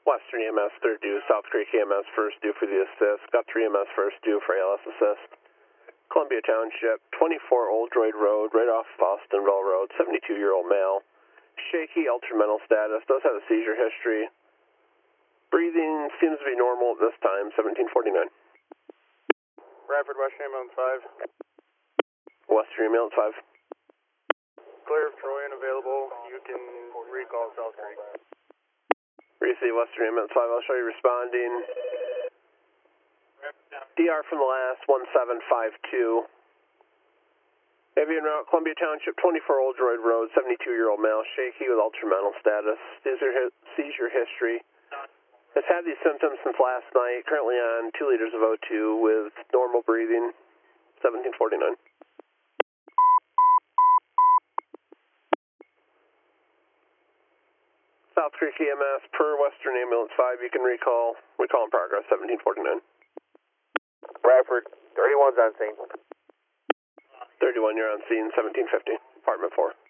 Western EMS, third due. South Creek EMS, first due for the assist. Guthrie EMS, first due for ALS assist. Columbia Township, 24 Old Droid Road, right off Austinville Road, 72-year-old male. Shaky, ultramental status, does have a seizure history. Breathing seems to be normal at this time, 1749. Bradford, Western Ambulance 5. Western Ambulance 5. Clear of Troy and available. You can recall South Creek. Receive Western Ambulance 5, I'll show you responding. DR from the last, 1752. Avian route, Columbia Township, 24 Old Droid Road, 72-year-old male, shaky with ultramental status, seizure history. Has had these symptoms since last night, currently on 2 liters of O2 with normal breathing, 1749. South Creek EMS per Western Ambulance 5, you can recall in progress, 1749. Bradford, 31's on scene. 31, you're on scene, 1750, apartment 4.